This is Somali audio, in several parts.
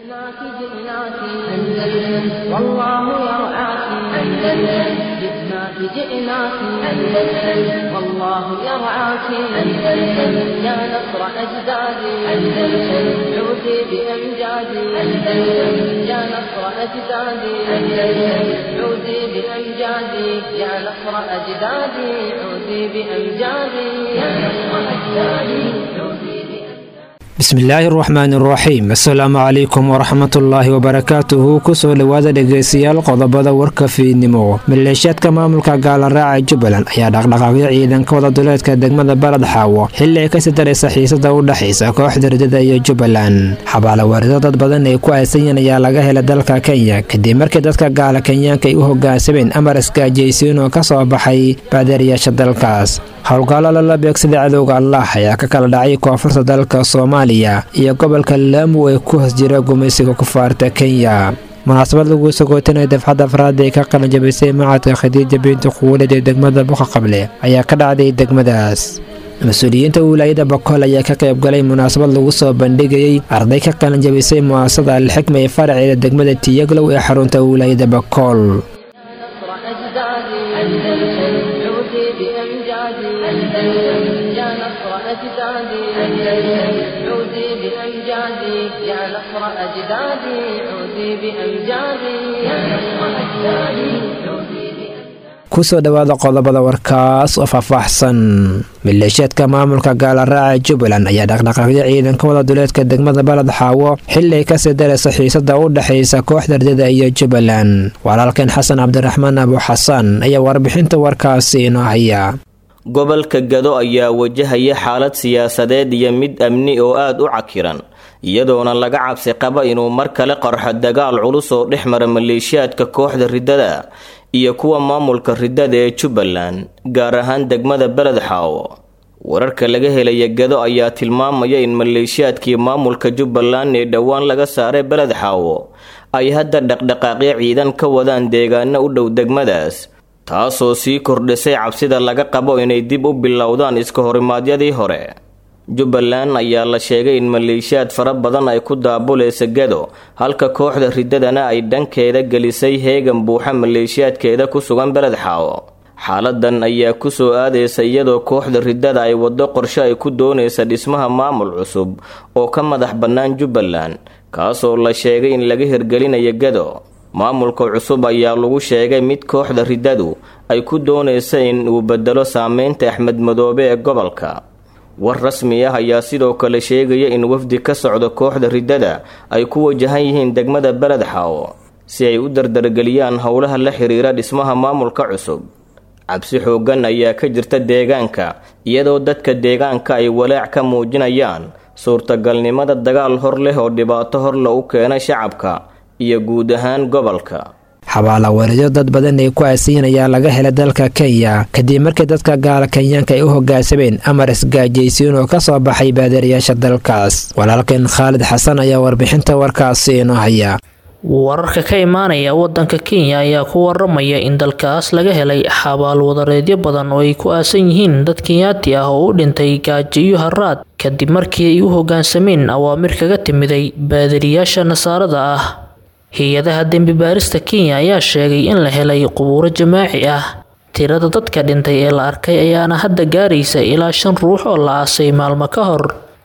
والله يرعاك أندلس جئناك جئناك أندلس والله يرعاك أندلس يا نصر أجدادي أندلس عودي بأمجادي أندلس يا نصر أجدادي أندلس عودي بأمجادي يا نصر أجدادي عودي بأمجادي يا نصر أجدادي عودي. bismillaahi araxmaani araxiim assalaamu calaykum waraxmatullaahi wabarakaatuhu kusoo dhowaada dhegeystayaal qodobada warka fiidnimo maleeshiyaadka maamulka gaalaraaca jubbaland ayaa dhaqdhaqaaqyo ciidanka wada duleedka degmada balad xaawo xilli ay kasii daraysa xiisada u dhexaysa kooxda ridada iyo jubbaland xabaalo waarido dad badan ay ku aysanyiin ayaa laga helay dalka kenya kadib markii dadka gaala kenyaanka ay u hogaansameen amar iskaajaysiin oo ka soo baxay baadariyaasha dalkaas howlgallo lala beegsada cadowga allah ayaa ka kala dhacay koonfurta dalka soomaaliya iyo gobolka laamu ee ku hoos jira gumaysiga kufaarta kenya munaasabad lagu sagootinaya dafcadda afraad ee ka qalanjabisay macadka khadiija binti quwalid ee degmada buqa qable ayaa ka dhacday degmadaas mas-uuliyiinta wilaayada bakool ayaa ka qaybgalay munaasabad lagu soo bandhigayay arday ka qalanjabisay mu'asasada alxikma ee faraceeda degmada tiyaglow ee xarunta wilaayada bakool. يا نصر أجدادي أندلس عودي بأمجادي يا نصر أجدادي عودي بأمجادي يا نصر أجدادي عودي. kusoo dhowaada qodobada warkaas oo faahfaahsan maleeshiyaadka maamulka gaalaraaca jubbaland ayaa dhaqdhaqaaqyo ciidanka wada duleedka degmada balad xaawo xilli ay kasii daraysa xiisada u dhexaysa kooxda ridada iyo jubbaland walaalkeen xasan cabdiraxmaan abu xasan ayaa warbixinta warkaasi inoo haya. gobolka gado ayaa wajahaya xaalad siyaasadeed iyo mid amni oo aad u cakiran iyadoona laga cabsi qaba inuu mar kale qarxo dagaal culus oo dhex mara maleeshiyaadka kooxda ridada iyo kuwa maamulka ridada ee jubbaland gaar ahaan degmada baled xaawo wararka laga helaya gado ayaa tilmaamaya in maleeshiyaadkii maamulka jubbaland ee dhowaan laga saaray baled xaawo ay hadda dhaqdhaqaaqyo ciidan ka wadaan deegaano u dhow degmadaas taasoo sii kordhisay cabsida laga qabo inay dib u bilowdaan iska horimaadyadii hore. jubbaland ayaa la sheegay in maleeshiyaad fara badan ay ku daabulaysa gado halka kooxda ridadana ay dhankeeda gelisay heegan buuxa maleeshiyaadkeeda ku sugan baled xaawo xaaladan ayaa kusoo aadaysa iyadoo kooxda ridada ay wado qorshe ay ku doonaysa dhismaha maamul cusub oo ka madax bannaan jubbaland kaasoo la sheegay in laga hirgelinayo gado. maamulka cusub ayaa lagu sheegay mid kooxda ridadu ay ku doonaysa in uu bedelo saameynta axmed madoobe ee gobolka. war rasmi ah ayaa sidoo kale sheegaya in wafdi ka socda kooxda ridada ay ku wajahan yihiin degmada baled xaawo si ay u dardargeliyaan howlaha la xiriira dhismaha maamulka cusub. cabsi xoogan ayaa ka jirta deegaanka iyadoo dadka deegaanka ay walaac ka muujinayaan suurtagalnimada dagaal hor leh oo dhibaato hor la u keena shacabka iyo guud ahaan gobolka. xabaalo waarido dad badan ay ku aysanyiin ayaa laga helay dalka kenya kadib markii dadka gaala kenyaanka ay u hogaansameen amar isgaajaysiin oo ka soo baxay baadariyaasha dalkaas walaalkeen khaalid xasan ayaa warbixinta warkaasi inoo haya. wararka ka imaanaya wadanka kenya ayaa ku waramaya in dalkaas laga helay xabaal wadareedyo badan oo ay ku aasan yihiin dad kenyaati ah oo u dhintay gaajo iyo haraad kadib markii ay u hogaansameen awaamir kaga timiday baadariyaasha nasaarada ah. hay-adaha dembi baarista kenya ayaa sheegay in la helay qubuuro jamaaci ah. tirada dadka dhintay ee la arkay ayaana hadda gaaraysa ilaa 5 ruux oo la aasay maalmo ka hor.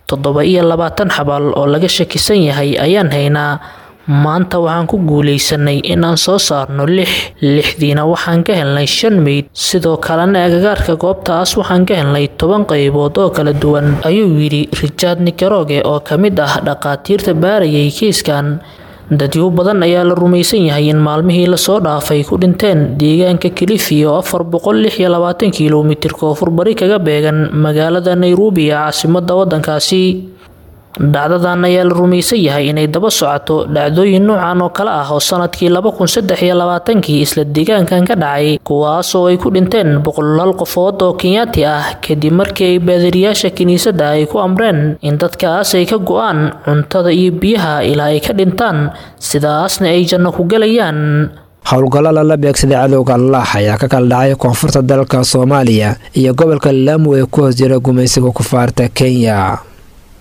27 xabaal oo laga shakisan yahay ayaan haynaa. maanta waxaan ku guuleysanay inaan soo saarno 6diina waxaan ka helnay 5 meyd sidoo kalena agagaarka goobtaas waxaan ka helnay 10 qaybood oo kala duwan ayuu yiri Richard Nikaroge oo kamid ah dhaqaatiirta baarayay kiiskan. dadyo badan ayaa la rumaysan yahay in maalmihii la soo dhaafay ku dhinteen deegaanka Kilifi oo 426 kiiloomitir koonfur bari kaga beegan magaalada Nairobi ee caasimadda wadankaasi. dhacdadan ayaa la rumaysan yahay inay daba socoto dhacdooyin noocan oo kale ah oo sanadkii 2023 isla deegaankan ka dhacay kuwaas oo ay ku dhinteen 100 qofood oo Kenyaati ah kadib markii ay baadiriyaasha kiniisadda ay ku amreen in dadkaas ay ka go'aan cuntada iyo biyaha ilaa ay ka dhintaan sidaasna ay janno ku galayaan. howlgallo lala beegsaday cadowga allah ayaa ka kala dhacay koonfurta dalka Soomaaliya iyo gobolka Lamu ee ku hoos jira gumaysiga kufaarta Kenya.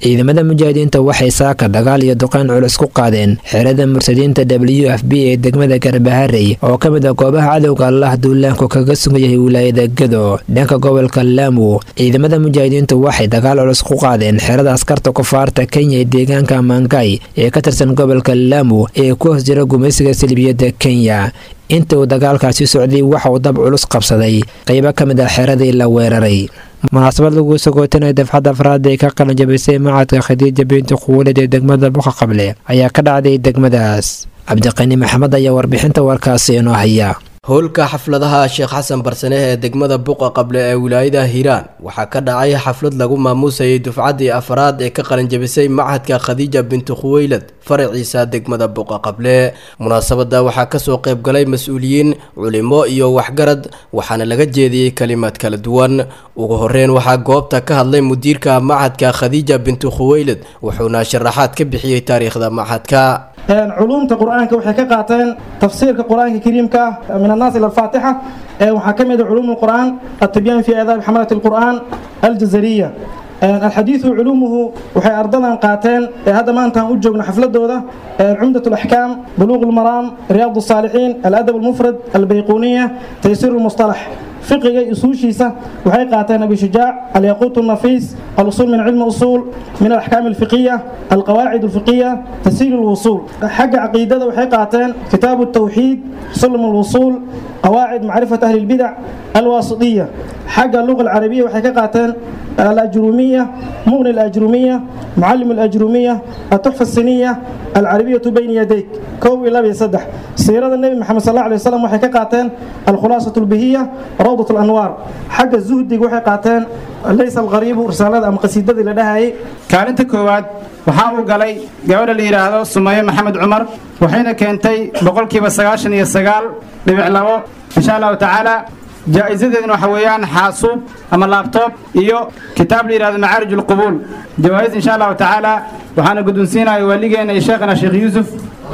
ciidamada mujaahidiinta waxay saaka dagaal iyo duqeyn culus ku qaadeen xerada murtadiinta WFB ee degmada Garbaharey oo ka mid ah goobaha cadowga Allah duulaanku kaga sugan yahay wilaayada Gado. dhanka gobolka Lamu ciidamada mujaahidiinta waxay dagaal culus ku qaadeen xerada askarta kufaarta Kenya ee deegaanka Mangai ee ka tirsan gobolka Lamu ee ku hoos jira gumeysiga salibiyada Kenya. inta uu dagaalkaasi socday waxa uu dab culus qabsaday qaybo ka mid ah xeradii la weeraray. munaasabad lagu sagootinay dafcada afraad ee ka qalan jabisay macadka Khadiija binti Khuwaylid ee degmada Buqa Qable ayaa ka dhacday degmadaas. Cabdiqani Maxamed ayaa warbixinta warkaasi inoo haya. howlka xafladaha Sheekh Xasan Barsane ee degmada Buqa Qable ee wilaayada Hiiraan waxaa ka dhacay xaflad lagu maamuusay dufcadii afraad ee ka qalan jabisay macadka Khadiija binti Khuwaylid faraciisa degmada Buqa Qable. munaasabada waxaa ka soo qayb galay mas'uuliyiin, culimo iyo waxgarad waxaana laga jeediyay kalimaad kala duwan. ugu horeyn waxaa goobta ka hadlay mudiirka macadka Khadiija binti Khuwaylid wuxuuna sharaxaad ka bixiyay taariikhda macadka. علومta quraanka waxay ka qaateen tafsiirka quraanka kariimka min الناس الى الفاتحه waxaa kamid ah علوم القرآن التبيان في آداب حملة القرآن الجزرية. الحديث علومه waxay ardadan qaateen hada maanta u joogno xafladooda عمدة الأحكام بلوغ المرام رياض الصالحين الأدب المفرد البيقونية تيسير المصطلح فقه يسوشيسة وحي قاتين أبي شجاع الياقوت النفيس الأصول من علم أصول من الأحكام الفقهية القواعد الفقهية تسهيل الوصول حق عقيدة وحي قاتين كتاب التوحيد سلم الوصول قواعد معرفة أهل البدع الواسطية حق اللغة العربية وحي قاتين الأجرومية مغني الأجرومية معلم الأجرومية التحفة السنية العربية بين يديك كوي لا بيصدح سيرة النبي محمد صلى الله عليه وسلم وحي قاتين الخلاصة البهية روضة الأنوار حق الزهد وحي قاتين ليس الغريب رسالة أم قصيدة لدهاي كانت كواد وحاو قالي قبل اللي يراهدو سمية محمد عمر وحين كانتي بقول كيف السقاشن يسقال لبعلاوه إن شاء الله تعالى جائزتنا وحويان حاسوب أما اللابتوب إيو كتاب لي هذا معارج القبول جوائز إن شاء الله تعالى وحنا قدنسينا يولينا يا شيخنا شيخ يوسف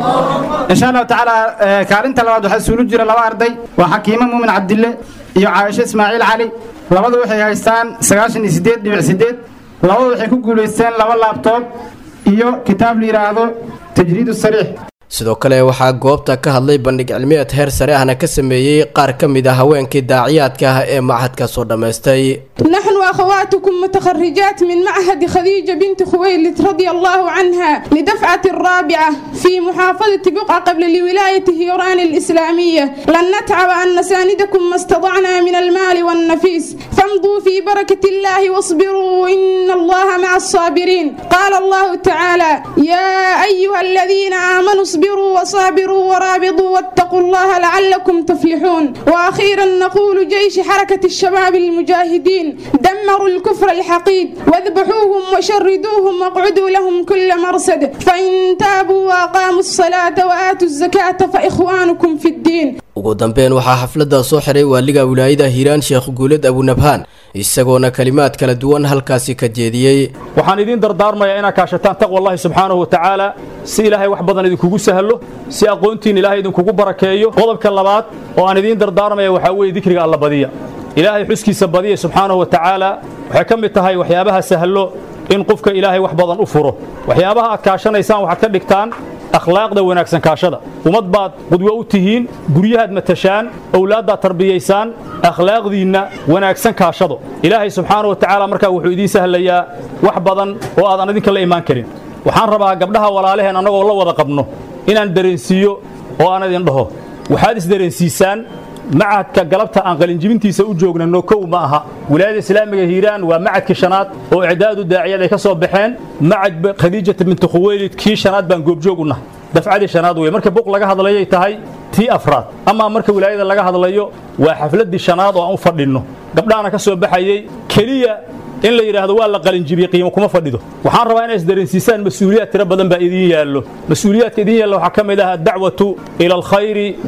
إن شاء الله تعالى كارنت لواد وحسولو جرى لو أرضي وحكيمة مؤمن عبد الله إيو عائشة إسماعيل علي لواد وحي هايستان سقاشن يسديد دبع سديد لواد وحي كوكوليستان لو اللابتوب إيو كتاب لي هذا تجريد الصريح. sidoo kale waxaa goobta ka hadlay bandhig cilmiyeed heer sare ahna ka sameeyay qaar ka mid ah haweenkii daaciyaadka ah ee macadka soo dhameystay. نحن أخواتكم متخرجات من معهد خديجة بنت خويلد رضي الله عنها لدفعة الرابعة في محافظة بقعة قبل لولاية هيران الإسلامية لن نتعب أن نساندكم ما استطعنا من المال والنفيس فامضوا في بركة الله واصبروا إن الله مع الصابرين. قال الله تعالى يا أيها الذين آمنوا اصبروا وصابروا ورابطوا واتقوا الله لعلكم تفلحون. وأخيرا نقول جيش حركة الشباب المجاهدين دمروا الكفر الحقيد واذبحوهم وشردوهم واقعدوا لهم كل مرصد فإن تابوا وأقاموا الصلاة وآتوا الزكاة فإخوانكم في الدين. ugu dambeyn waxaa xafladda soo xiray waaliga wilaayada Hiiraan Sheekh Guuled Abu Nabhaan isagoona kalimaad kala duwan halkaasi ka jeediyay. waxaan idin dardaarmayaa inaad kaashataan taqwa Allah subhanahu wa ta'ala si ilaahay wax badan idinkugu sahlo si aqoontiin ilaahay idinkugu barakeeyo. qodobka labaad oo aan idin dardaarmayaa waxa weeye dikriga Allah badiya ilaahay xuskiisa badiya subhanahu wa ta'ala waxa kamid tahay waxyaabaha sahlo in qofka ilaahay wax badan u furo. waxyaabaha aad kaashanaysaan waxaad ka dhigtaan akhlaaqda wanaagsan kaashada umad baad qudwa u tihiin guryahaad matashaan awlaadda tarbiyaysaan akhlaaqdiina wanaagsan kaashado ilaahay subhanahu wa ta'ala marka wuxuu idin sahlayaa wax badan oo aad idinka la iimaan karin. waxaan rabaa gabdhaha walaalaheen anagoo la wada qabno inaan dareensiyo oo aan idin dhaho waxaad is dareensiisaan macadka galabta aan qalinjibintiisa u joognano kow ma aha wilaayada islaamiga Hiiraan waa macadka shanaad oo idaadu daaciyada ka soo baxeen macad Khadiija bint Khuwaylid kii shanaad baan goobjoog u nahay dafcadii shanaad way marka buq laga hadlayay tahay tii afraad ama marka wilaayada laga hadlayo waa xafladii shanaad oo aan u fadhino gabdhaana ka soo baxayay kaliya in la yiraahdo waa la qalinjibiye qiimo kuma fadhido. waxaan rabaa inay isdareensiisaan mas'uuliyad tira badan baa idin yaallo mas'uuliyadka idin yaallo waxa kamid ah dacwatu ila alkhayr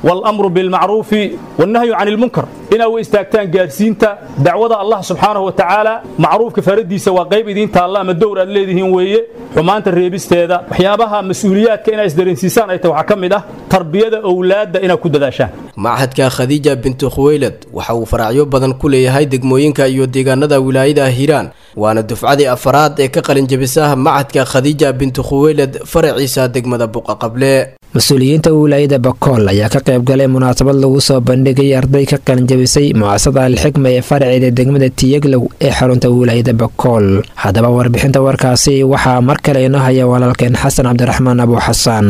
والأمر بالمعروف والنهي عن المنكر إنا وإستاكتان قارسينتا دعوة الله سبحانه وتعالى معروف كفردي سوا قيب دين الله ما الدور الذي هو حمانة الريبست هذا وحيابها مسؤوليات كإنا إصدرين سيسان أي توحكم ده تربية أولاد إنا كود داشان معهدka khadiija bintu khuwaylad waxa uu faracyo badan ku leeyahay degmooyinka iyo deegaanada wilaayada hiiraan waana dufcadii afraad ee ka qalin jabisaha macadka khadiija bintu khuwaylad faraciisa degmada buqa qable mas-uuliyiinta wilaayada bakool ayaa ka qayb galay munaasabad lagu soo bandhigay arday ka qalin jabisay mu'asasada alxikma ee faraceeda degmada tiyaglow ee xarunta wilaayada bakool haddaba warbixinta warkaasi waxaa mar kale inoo haya walaalkeen xasan cabdiraxmaan abu xasaan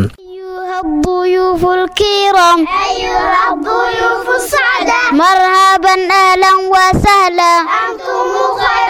الضيوف الكرام أيها الضيوف السعداء مرحبا أهلا وسهلا أنتم خير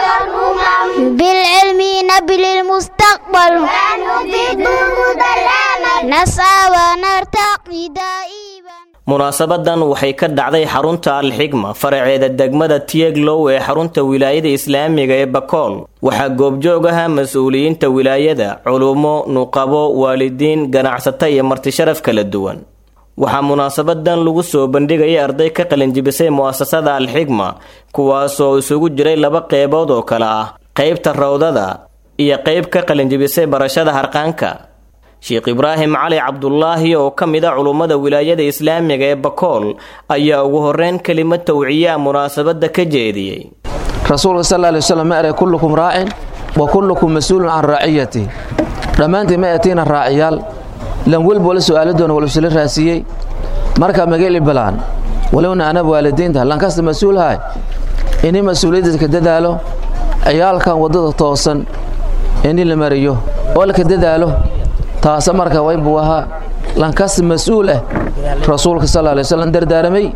الأمم بالعلم نبل المستقبل ونجد هدى الأمل نسعى ونرتقي دائما munaasabadan waxay ka dhacday xarunta alxigma faraceeda degmada tiyaglow ee xarunta wilaayada islaamiga ee bakool waxaa goobjoog ahaa mas-uuliyiinta wilaayada culumo nuqabo waalidiin ganacsato iyo marti sharaf kala duwan waxaa munaasabadan lagu soo bandhigayay arday ka qalinjibisay mu'asasada alxigma kuwaasoo isugu jiray laba qeybood oo kala ah qaybta rawdada iyo qayb ka qalinjibisay barashada harqaanka sheekh ibraahim cali cabdullaahi oo ka mid ah culummada wilaayada islaamiga ee bakool ayaa ugu horeyn kelimad tawciya munaasabada ka jeediyey rasuulka sallallahu alayhi wasallam ma aray kullukum raa'in wa kullukum mas'uulun an ra'iyati dhamaantii ma atiin raa'iyal lan walba wala su'aaladoona wala soo raasiyay marka magaali balaan walowna ana waalidiinta lan kasta mas'uulahay inay mas'uuliyadda ka dadaalo ayaalkan wadada toosan inay la mariyo oo la ka dadaalo taas marka way buuha lankas mas'uul ah rasuulka sallallahu alayhi wasallam dardaaramay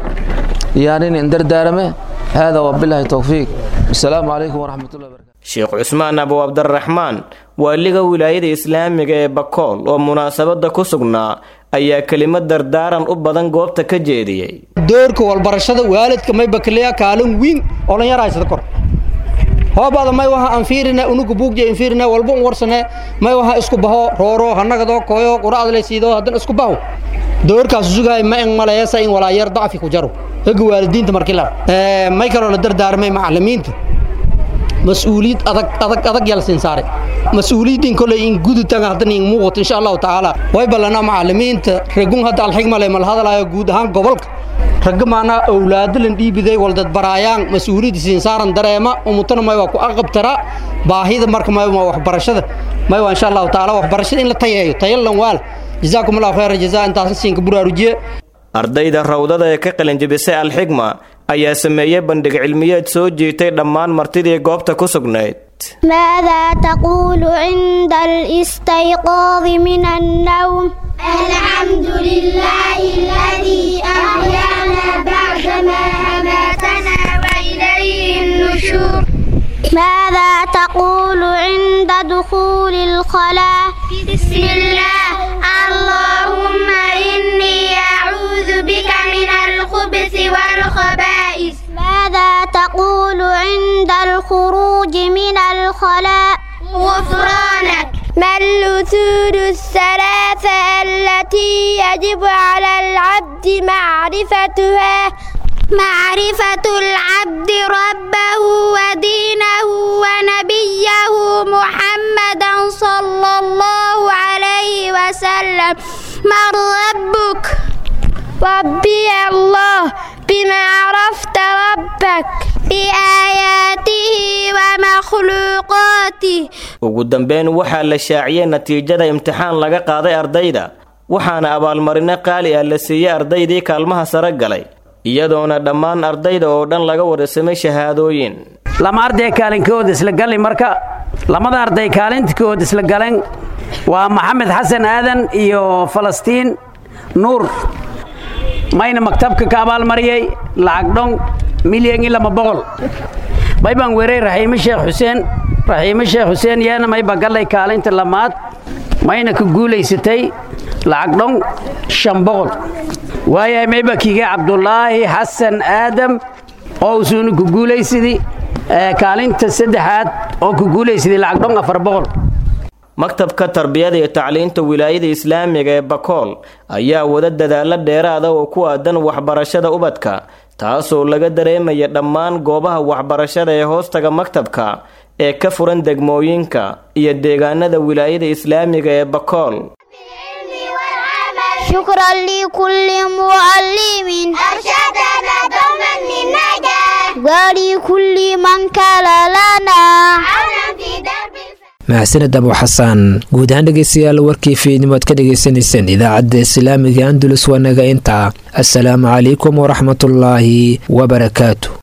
yaani dardaarame hada wabillahi tawfiq assalamu alaykum wa rahmatullahi wa barakatuh sheekh Usmaan Abu Abdurrahman waliga wilaayada islaamiga ee bakool oo munaasabada ku sugnaa ayaa kelimad dardaaran u badan goobta ka jeediyay doorka walbarashada waalidka may bakliya kaalin weyn oo la yaraysada kor hoobada may waxa aan fiirina unugu buugje in fiirina walba warsane may waxa isku baho rooro hanagado kooyo quraad la siido hadan isku baho doorkaas sugay ma in maleeysa in wala yar daafi ku jaro hagu waalidiinta markii la may karo la dardaarmay macallimiinta mas'uuliyad adag yalsin saare mas'uuliyadin kale in gudutan hadan in muuqato insha Allah taala way balana macallimiinta reegun hada alxigma leh mal hadalaayo guud ahaan gobolka ragamaana awlaadlan dhiibiday waldad baraayaan mas'uuliyadiin saaran dareema umutana may waa ku aqabtara baahida marka may waxbarashada may waa insha Allah taala waxbarashada in la tayeeyo tayalan waal jazaakumullahu khayran jazaa intaas siinka buraarujiye ardayda rawdada ee ka qalin jabisay alxigma ayaa sameeyay bandhig cilmiyeed soo jeetay dhammaan martidii goobta ku sugnayd ماذا تقول عند الاستيقاظ من النوم الحمد لله الذي أحيانا بعدما أماتنا وإليه النشور ماذا تقول عند دخول الخلاء بسم الله اللهم إني أعوذ بك من الخبث والخبائث ماذا تقول عند الخروج من الخلاء غفرانك ما الأصول الثلاثة التي يجب على العبد معرفتها معرفة العبد ربه ودينه ونبيه محمدا صلى الله عليه وسلم من ربك ربي الله بما عرفت ربك بآياته ومخلوقاته ugu dambeyn waxaa la shaaciyay natiijada imtixaan laga qaaday ardayda waxaana abaalmarino qaali ah la siiyay ardaydii kaalmaha sare galay iyadoona dhammaan ardayda oo dhan laga warsamay shahaadooyin lama arday kaalinkooda isla galay marka lamada arday kaalintkooda isla galeen waa maxamed xasan aadan iyo falastiin nuur mayna maktabka ka abaalmariyay lacag dhon milyan iyo 200 bayban weeray raxiime sheekh xuseen yaana mayba galay kaalinta lamaad mayna ku guuleysatay lacag dhon 500 waayay mayba kiga cabdullaahi xasan aadam oo usuuna ku guuleysidii kaalinta saddexaad oo ku guuleysidii lacag dhon 400 maktabka tarbiyada iyo tacliinta wilaayada islaamiga ee bakool ayaa wada dadaalo dheeraada oo ku aadan waxbarashada ubadka taasoo laga dareemaya dhammaan goobaha waxbarashada ee hoostaga maktabka ee ka furan degmooyinka iyo deegaanada wilaayada islaamiga ee bakool. شكرا لكل معلم أرشدنا دوما للنجاح ولكل من كان لنا عونا في درب mahadsaned abu xasaan guud ahaan dhegeystayaal warkii fiidnimo aad ka dhagaysanayseen idaacadda islaamiga andalus waa naga intaa. assalaamu calaykum waraxmatullaahi wabarakaatu.